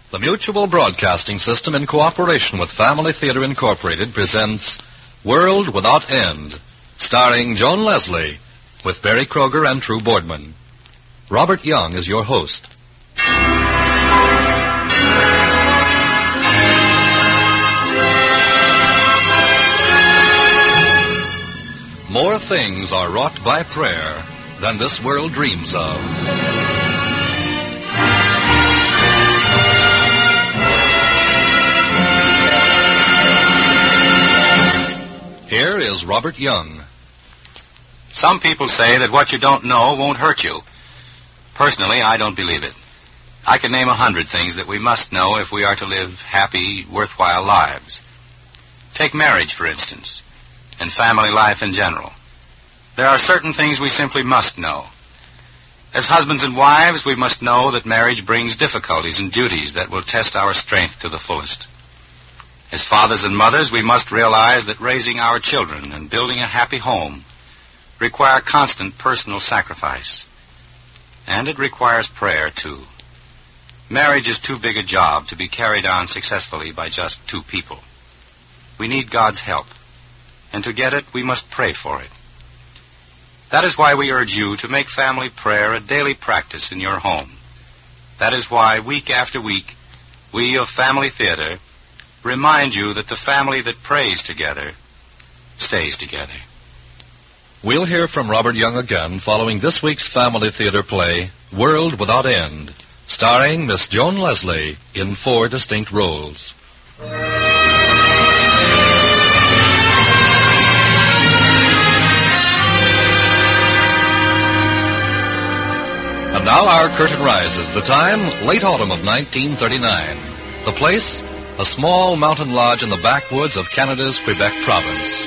The Mutual Broadcasting System, in cooperation with Family Theater Incorporated, presents World Without End, starring Joan Leslie, with Barry Kroger and True Boardman. Robert Young is your host. More things are wrought by prayer than this world dreams of. Here is Robert Young. Some people say that what you don't know won't hurt you. Personally, I don't believe it. I can name 100 things that we must know if we are to live happy, worthwhile lives. Take marriage, for instance, and family life in general. There are certain things we simply must know. As husbands and wives, we must know that marriage brings difficulties and duties that will test our strength to the fullest. As fathers and mothers, we must realize that raising our children and building a happy home require constant personal sacrifice. And it requires prayer, too. Marriage is too big a job to be carried on successfully by just two people. We need God's help, and to get it, we must pray for it. That is why we urge you to make family prayer a daily practice in your home. That is why, week after week, we of Family Theater remind you that the family that prays together stays together. We'll hear from Robert Young again following this week's Family Theater play, World Without End, starring Miss Joan Leslie in 4 distinct roles. And now our curtain rises. The time, late autumn of 1939. The place, a small mountain lodge in the backwoods of Canada's Quebec province.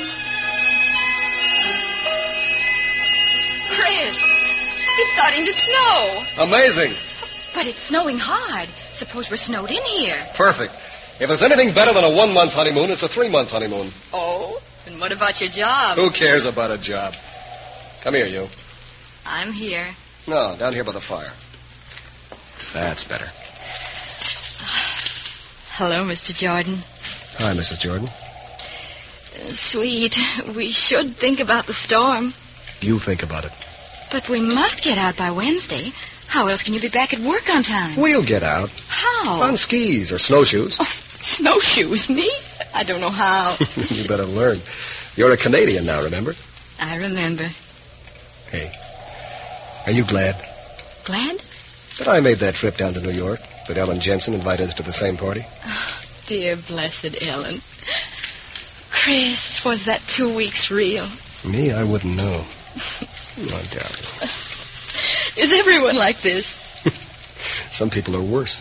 Chris, it's starting to snow. Amazing. But it's snowing hard. Suppose we're snowed in here. Perfect. If there's anything better than a 1-month honeymoon, it's a 3-month honeymoon. Oh, and what about your job? Who cares about a job? Come here, you. I'm here. No, down here by the fire. That's better. Hello, Mr. Jordan. Hi, Mrs. Jordan. Sweet, we should think about the storm. You think about it. But we must get out by Wednesday. How else can you be back at work on time? We'll get out. How? On skis or snowshoes. Oh, snowshoes? Me? I don't know how. You better learn. You're a Canadian now, remember? I remember. Hey, are you glad? Glad? That I made that trip down to New York, that Ellen Jensen invited us to the same party? Oh, dear blessed Ellen. Chris, was that 2 weeks real? Me, I wouldn't know. No doubt. Is everyone like this? Some people are worse.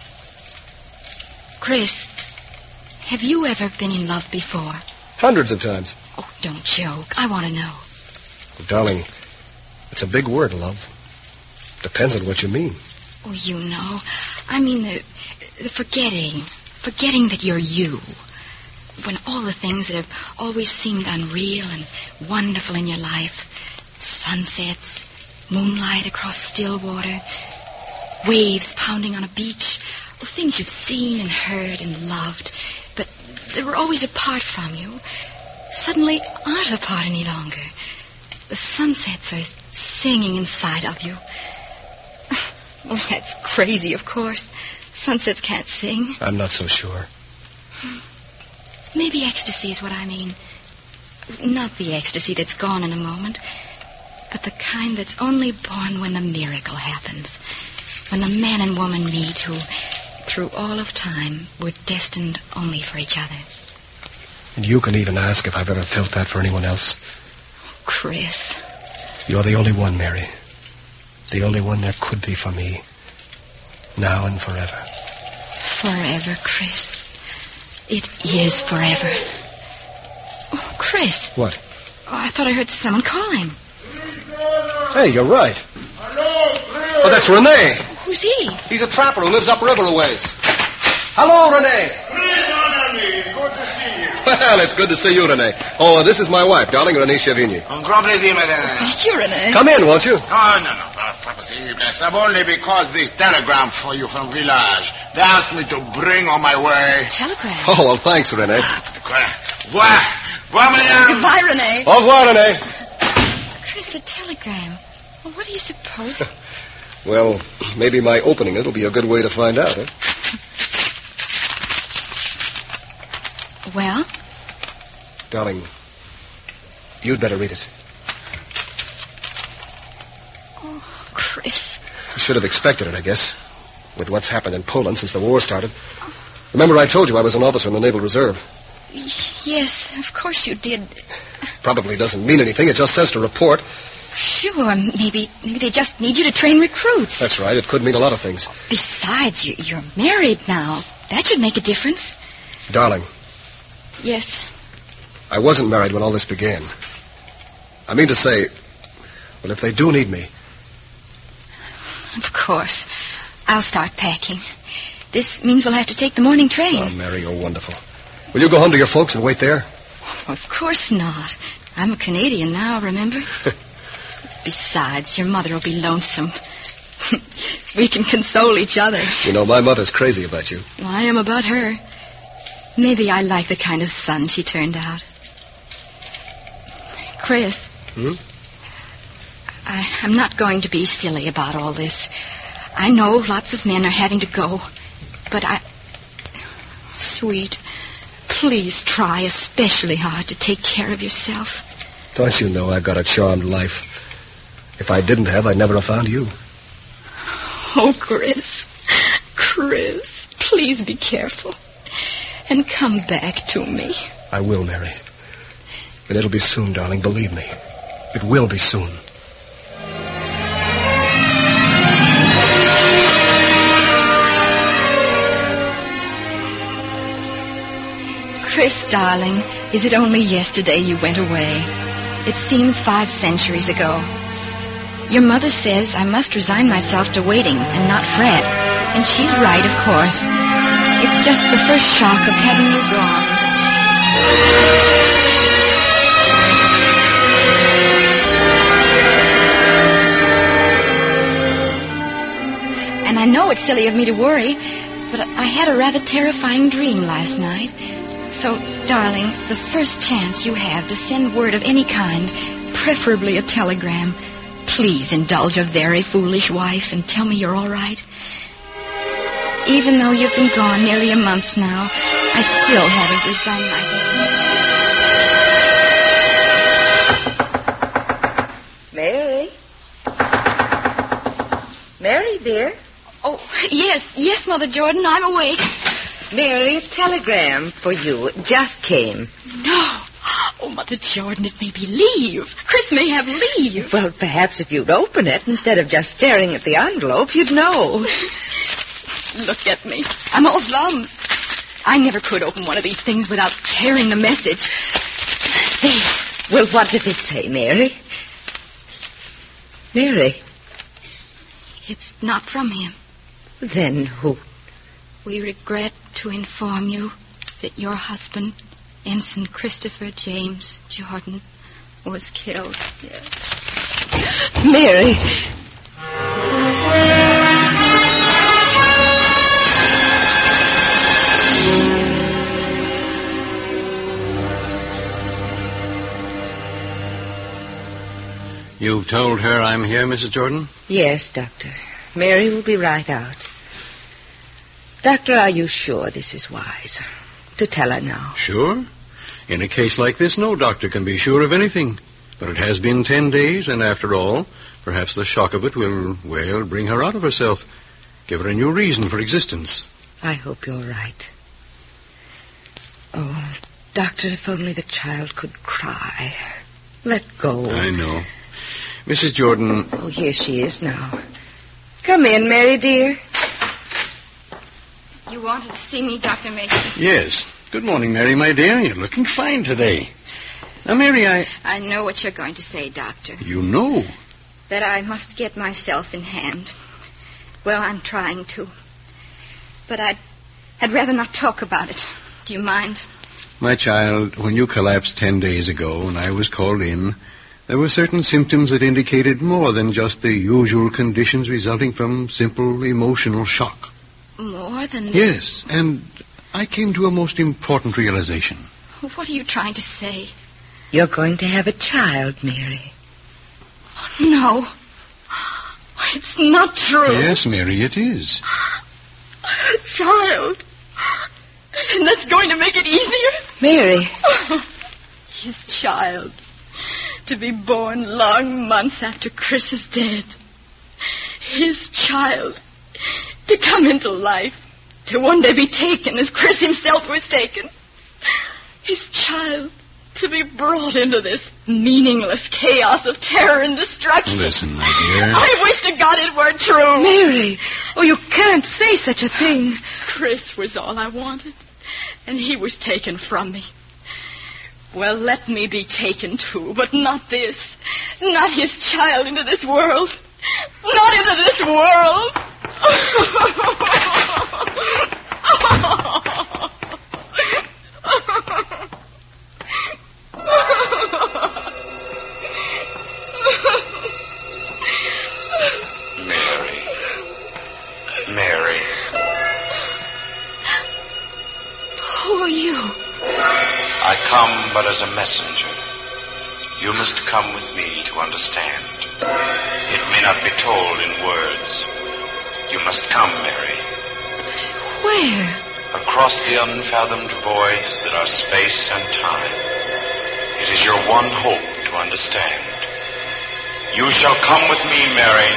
Chris, have you ever been in love before? Hundreds of times. Oh, don't joke. I want to know. Well, darling, it's a big word, love. Depends on what you mean. Oh, you know. I mean the forgetting. Forgetting that you're you. When all the things that have always seemed unreal and wonderful in your life, sunsets, moonlight across still water, waves pounding on a beach, things you've seen and heard and loved, but they were always apart from you, suddenly aren't apart any longer. The sunsets are singing inside of you. Well, that's crazy, of course. Sunsets can't sing. I'm not so sure. Maybe ecstasy is what I mean. Not the ecstasy that's gone in a moment, but the kind that's only born when the miracle happens. When the man and woman meet who, through all of time, were destined only for each other. And you can even ask if I've ever felt that for anyone else. Chris. You're the only one, Mary. The only one there could be for me. Now and forever. Forever, Chris. It is forever. Oh, Chris. What? Oh, I thought I heard someone calling. Hey, you're right. Hello, Oh, that's Rene. Who's he? He's a trapper who lives upriver a ways. Hello, Rene. Please, mon ami, good good to see you. Well, it's good to see you, Renee. Oh, this is my wife, darling, Renee Chevigny. Un grand plaisir, madame. Thank you, Renee. Come in, won't you? Oh, no, pas possible. I'm only because this telegram for you from village. They asked me to bring on my way. Telegram? Oh, well, thanks, Renee. Voir, madame. Goodbye, Renee. Au revoir, Renee. Chris, a telegram. Well, what do you suppose? Well, maybe my opening it will be a good way to find out, huh? Well? Darling, you'd better read it. Oh, Chris. You should have expected it, I guess, with what's happened in Poland since the war started. Remember I told you I was an officer in the Naval Reserve? Yes, of course you did. Probably doesn't mean anything. It just says to report. Sure, maybe they just need you to train recruits. That's right. It could mean a lot of things. Besides, you're married now. That should make a difference. Darling. Yes. I wasn't married when all this began. I mean to say, well, if they do need me. Of course. I'll start packing. This means we'll have to take the morning train. Oh, Mary, you're wonderful. Will you go home to your folks and wait there? Of course not. I'm a Canadian now, remember? Besides, your mother will be lonesome. We can console each other. You know, my mother's crazy about you. Well, I am about her. Maybe I like the kind of son she turned out. Chris. Hmm? I'm not going to be silly about all this. I know lots of men are having to go, but Sweet, please try especially hard to take care of yourself. Don't you know I've got a charmed life? If I didn't have, I'd never have found you. Oh, Chris, please be careful. And come back to me. I will, Mary. And it'll be soon, darling, believe me. It will be soon. Chris, darling, is it only yesterday you went away? It seems 5 centuries ago. Your mother says I must resign myself to waiting and not fret. And she's right, of course. It's just the first shock of having you gone. And I know it's silly of me to worry, but I had a rather terrifying dream last night. So, darling, the first chance you have to send word of any kind, preferably a telegram, please indulge a very foolish wife and tell me you're all right. Even though you've been gone nearly a month now, I still haven't resigned myself. Mary? Mary, dear? Oh, yes, Mother Jordan, I'm awake. Mary, a telegram for you just came. No. Oh, Mother Jordan, it may be leave. Chris may have leave. Well, perhaps if you'd open it instead of just staring at the envelope, you'd know. Look at me. I'm all thumbs. I never could open one of these things without tearing the message. There. Well, what does it say, Mary? Mary? It's not from him. Then who? We regret to inform you that your husband, Ensign Christopher James Jordan, was killed. Yes. Mary. You've told her I'm here, Mrs. Jordan? Yes, Doctor. Mary will be right out. Doctor, are you sure this is wise? To tell her now? Sure. In a case like this, no doctor can be sure of anything. But it has been 10 days, and after all, perhaps the shock of it will, bring her out of herself. Give her a new reason for existence. I hope you're right. Oh, Doctor, if only the child could cry. Let go. I know. Mrs. Jordan... Oh, here she is now. Come in, Mary, dear. You wanted to see me, Dr. Mason? Yes. Good morning, Mary, my dear. You're looking fine today. Now, Mary, I know what you're going to say, Doctor. You know? That I must get myself in hand. Well, I'm trying to. But I'd rather not talk about it. Do you mind? My child, when you collapsed 10 days ago and I was called in, there were certain symptoms that indicated more than just the usual conditions resulting from simple emotional shock. More than... Yes, and I came to a most important realization. What are you trying to say? You're going to have a child, Mary. Oh, no. It's not true. Yes, Mary, it is. A child. And that's going to make it easier? Mary. His child. To be born long months after Chris is dead. His child. To come into life. To one day be taken as Chris himself was taken. His child. To be brought into this meaningless chaos of terror and destruction. Listen, my dear. I wish to God it were true. Mary. Oh, you can't say such a thing. Chris was all I wanted. And he was taken from me. Well, let me be taken too, but not this. Not his child into this world. Not into this world. Mary. Who are you? I come but as a messenger. You must come with me to understand. It may not be told in words. You must come, Mary. Where? Across the unfathomed voids that are space and time. It is your one hope to understand. You shall come with me, Mary.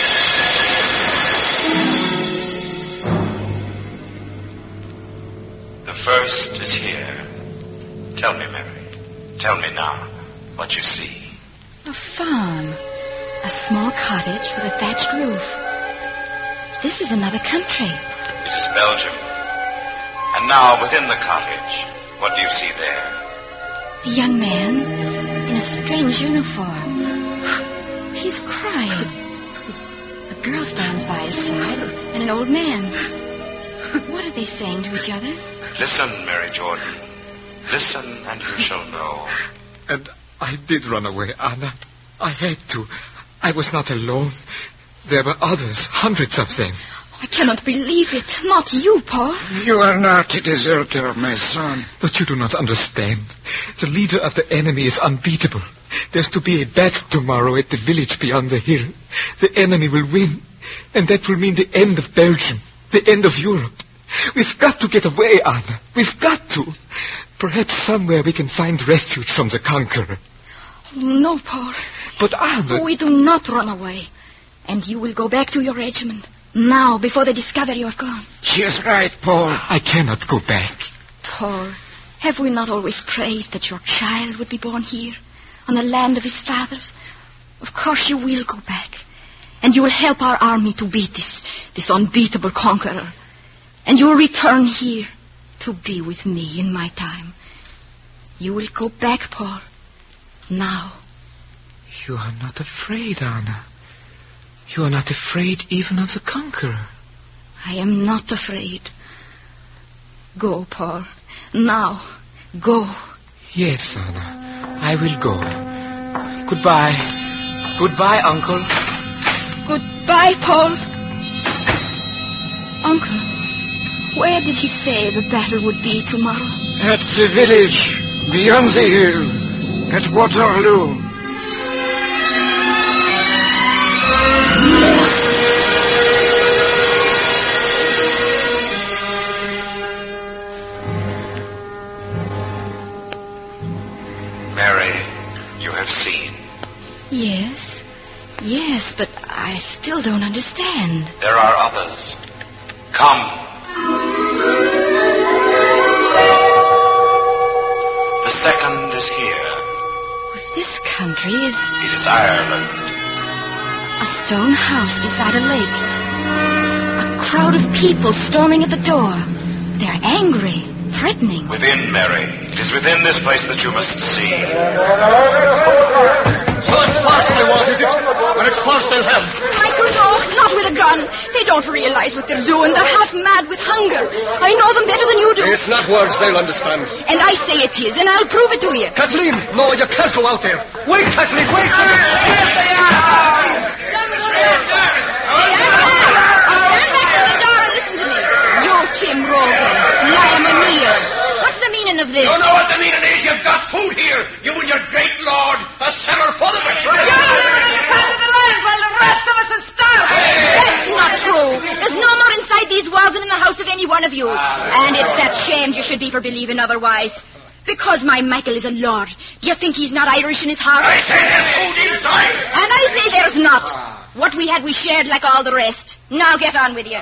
The first is here. Tell me, Mary. Tell me now what you see. A farm. A small cottage with a thatched roof. This is another country. It is Belgium. And now, within the cottage, what do you see there? A young man in a strange uniform. He's crying. A girl stands by his side and an old man. What are they saying to each other? Listen, Mary Jordan. Listen and you shall know. And I did run away, Anna. I had to. I was not alone. There were others, hundreds of them. I cannot believe it. Not you, Paul. You are not a deserter, my son. But you do not understand. The leader of the enemy is unbeatable. There's to be a battle tomorrow at the village beyond the hill. The enemy will win. And that will mean the end of Belgium. The end of Europe. We've got to get away, Anna. We've got to. Perhaps somewhere we can find refuge from the conqueror. No, Paul. But Anna... We do not run away. And you will go back to your regiment. Now, before they discover you have gone. She is right, Paul. I cannot go back. Paul, have we not always prayed that your child would be born here, on the land of his fathers? Of course you will go back. And you will help our army to beat this unbeatable conqueror. And you will return here to be with me in my time. You will go back, Paul. Now. You are not afraid, Anna. You are not afraid even of the conqueror. I am not afraid. Go, Paul. Now. Go. Yes, Anna. I will go. Goodbye. Goodbye, Uncle. Goodbye, Paul. Uncle, where did he say the battle would be tomorrow? At the village, beyond the hill, at Waterloo. Mary, you have seen. Yes, but I still don't understand. There are others. Come. The second is here. This country is... It is Ireland. A stone house beside a lake. A crowd of people storming at the door. They're angry. threatening. Within, Mary. It is within this place that you must see. So it's force they want, is it? When it's force they'll have. Michael, no, not with a gun. They don't realize what they're doing. They're half mad with hunger. I know them better than you do. It's not words they'll understand. And I say it is, and I'll prove it to you. Kathleen, no, you can't go out there. Wait, Kathleen, wait. Stand back in the door and listen to me. You, Tim Rogan, Liam O'Neill. What's the meaning of this? You know what the meaning is? You've got food here. You and your great lord. A cellar full of it. You're living on your side of the land while the rest of us are starving. That's not true. There's no more inside these walls than in the house of any one of you. And it's that shamed you should be for believing otherwise. Because my Michael is a lord, do you think he's not Irish in his heart? I say there's food inside. And I say there's not. What we had, we shared like all the rest. Now get on with you.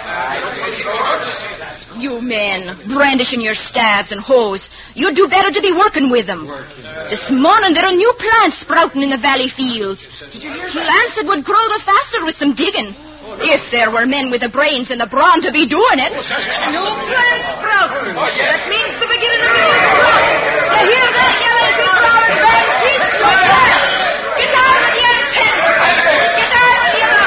You men, brandishing your staves and hoes, you'd do better to be working with them. This morning there are new plants sprouting in the valley fields. Plants that would grow the faster with some digging. If there were men with the brains and the brawn to be doing it. New plants sprouting. That means the beginning of the new crop. You hear that, you lazy flowered banshees? Get out of your tent. Get out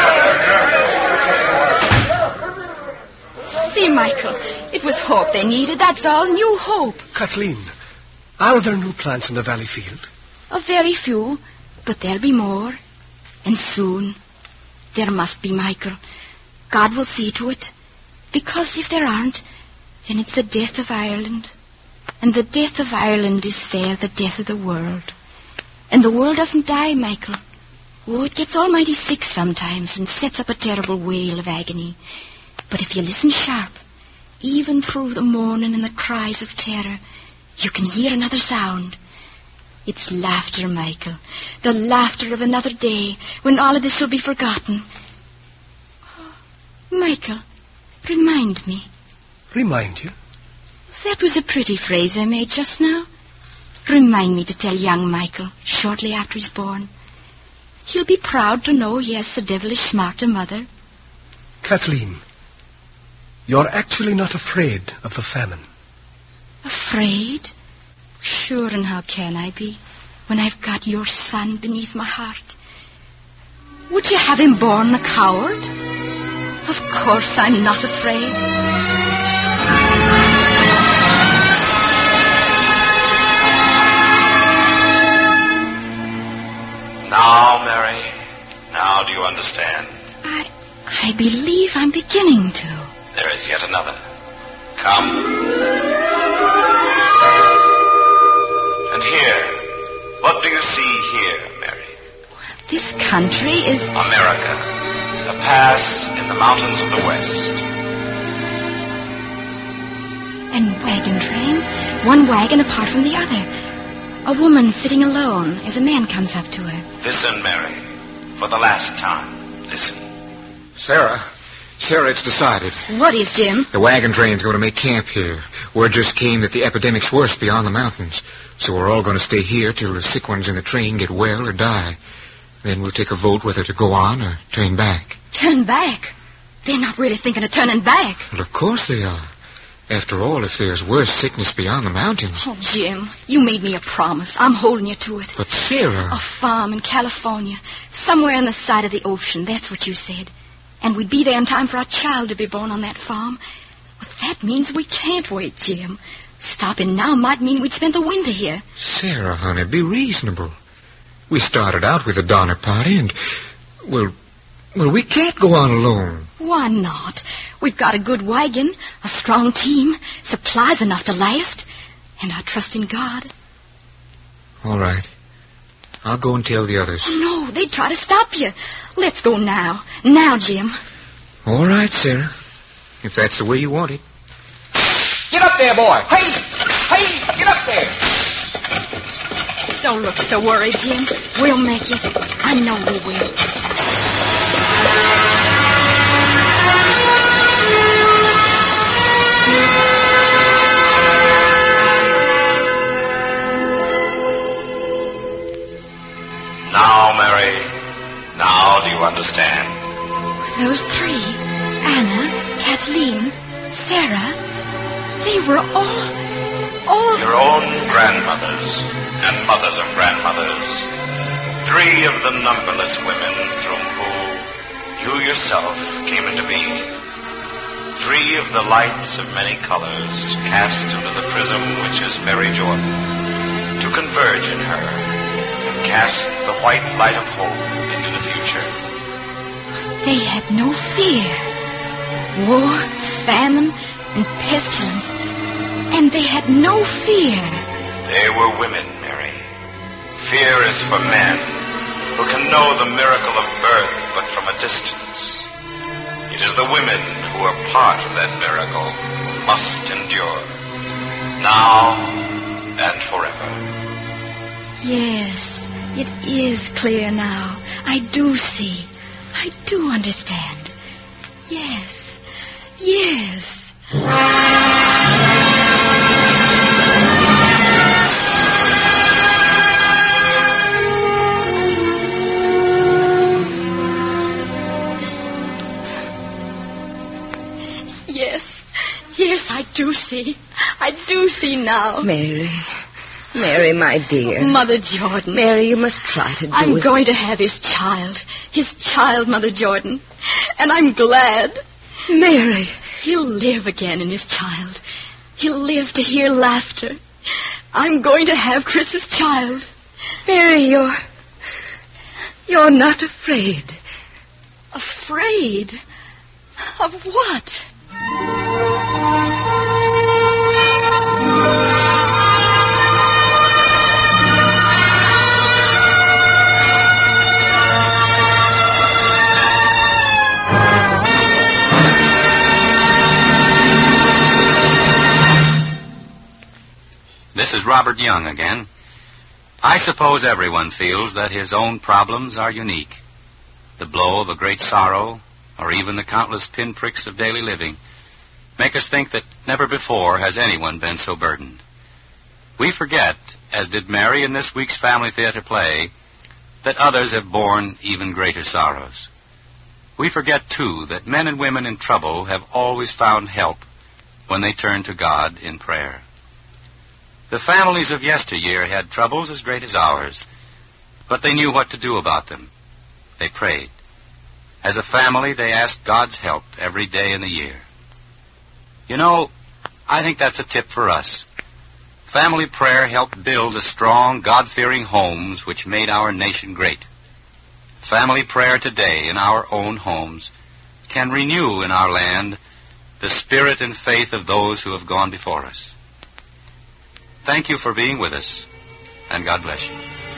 of your house. See, Michael, it was hope they needed, that's all, new hope. Kathleen, are there new plants in the valley field? A very few, but there'll be more. And soon. There must be, Michael. God will see to it. Because if there aren't, then it's the death of Ireland. And the death of Ireland is fair the death of the world. And the world doesn't die, Michael. Oh, it gets almighty sick sometimes and sets up a terrible wail of agony. But if you listen sharp, even through the moaning and the cries of terror, you can hear another sound. It's laughter, Michael. The laughter of another day when all of this will be forgotten. Oh, Michael, remind me. Remind you? That was a pretty phrase I made just now. Remind me to tell young Michael shortly after he's born. He'll be proud to know he has so devilish smart a mother. Kathleen, you're actually not afraid of the famine. Afraid? Sure, and how can I be when I've got your son beneath my heart? Would you have him born a coward? Of course I'm not afraid. Now, Mary, now do you understand? I believe I'm beginning to. There is yet another. Come. And here, what do you see here, Mary? This country is... America, a pass in the mountains of the West. And wagon train, one wagon apart from the other. A woman sitting alone as a man comes up to her. Listen, Mary, for the last time, listen. Sarah, it's decided. What is, Jim? The wagon train's going to make camp here. Word just came that the epidemic's worse beyond the mountains. So we're all going to stay here till the sick ones in the train get well or die. Then we'll take a vote whether to go on or turn back. Turn back? They're not really thinking of turning back. Well, of course they are. After all, if there's worse sickness beyond the mountains... Oh, Jim, you made me a promise. I'm holding you to it. But, Sarah... A farm in California, somewhere on the side of the ocean. That's what you said. And we'd be there in time for our child to be born on that farm. Well, that means we can't wait, Jim. Stopping now might mean we'd spend the winter here. Sarah, honey, be reasonable. We started out with a Donner Party and... Well, we can't go on alone. Why not? We've got a good wagon, a strong team, supplies enough to last, and I trust in God. All right. I'll go and tell the others. Oh, no, they'd try to stop you. Let's go now. Now, Jim. All right, Sarah. If that's the way you want it. Get up there, boy. Hey, get up there. Don't look so worried, Jim. We'll make it. I know we will. Now, Mary, now do you understand? Those three, Anna, Kathleen, Sarah, they were all Your own grandmothers and mothers of grandmothers. 3 of the numberless women through whom you yourself came into being. 3 of the lights of many colors cast into the prism which is Mary Jordan, to converge in her and cast the white light of hope into the future. They had no fear. War, famine, and pestilence. And they had no fear. They were women, Mary. Fear is for men who can know the miracle of birth but from a distance. It is the women who are part of that miracle who must endure. Now and forever. Yes, it is clear now. I do see. I do understand. Yes. Yes. Yes, I do see. I do see now. Mary, my dear. Mother Jordan. Mary, you must try to do I'm it. going to have his child. His child, Mother Jordan. And I'm glad. Mary. He'll live again in his child. He'll live to hear laughter. I'm going to have Chris's child. Mary, you're not afraid. Afraid? Of what? This is Robert Young again. I suppose everyone feels that his own problems are unique. The blow of a great sorrow, or even the countless pinpricks of daily living, make us think that never before has anyone been so burdened. We forget, as did Mary in this week's Family Theater play, that others have borne even greater sorrows. We forget, too, that men and women in trouble have always found help when they turned to God in prayer. The families of yesteryear had troubles as great as ours, but they knew what to do about them. They prayed. As a family, they asked God's help every day in the year. You know, I think that's a tip for us. Family prayer helped build the strong, God-fearing homes which made our nation great. Family prayer today in our own homes can renew in our land the spirit and faith of those who have gone before us. Thank you for being with us, and God bless you.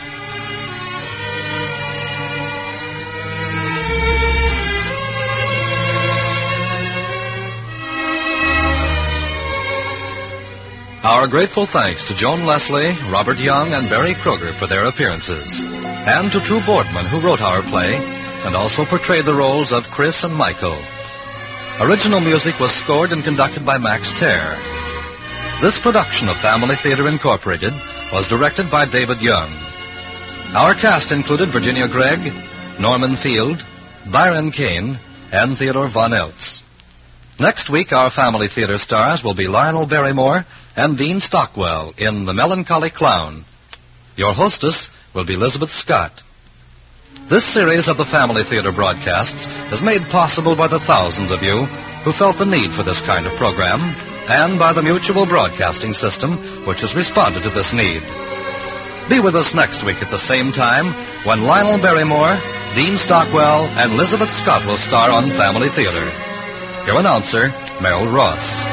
Our grateful thanks to Joan Leslie, Robert Young, and Barry Kroger for their appearances, and to True Boardman, who wrote our play and also portrayed the roles of Chris and Michael. Original music was scored and conducted by Max Terr. This production of Family Theater Incorporated was directed by David Young. Our cast included Virginia Gregg, Norman Field, Byron Kane, and Theodore Von Eltz. Next week, our Family Theater stars will be Lionel Barrymore and Dean Stockwell in The Melancholy Clown. Your hostess will be Elizabeth Scott. This series of the Family Theater broadcasts is made possible by the thousands of you who felt the need for this kind of program, and by the Mutual Broadcasting System, which has responded to this need. Be with us next week at the same time when Lionel Barrymore, Dean Stockwell, and Elizabeth Scott will star on Family Theater. Your announcer, Merrill Ross.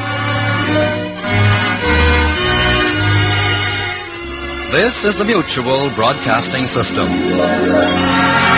This is the Mutual Broadcasting System.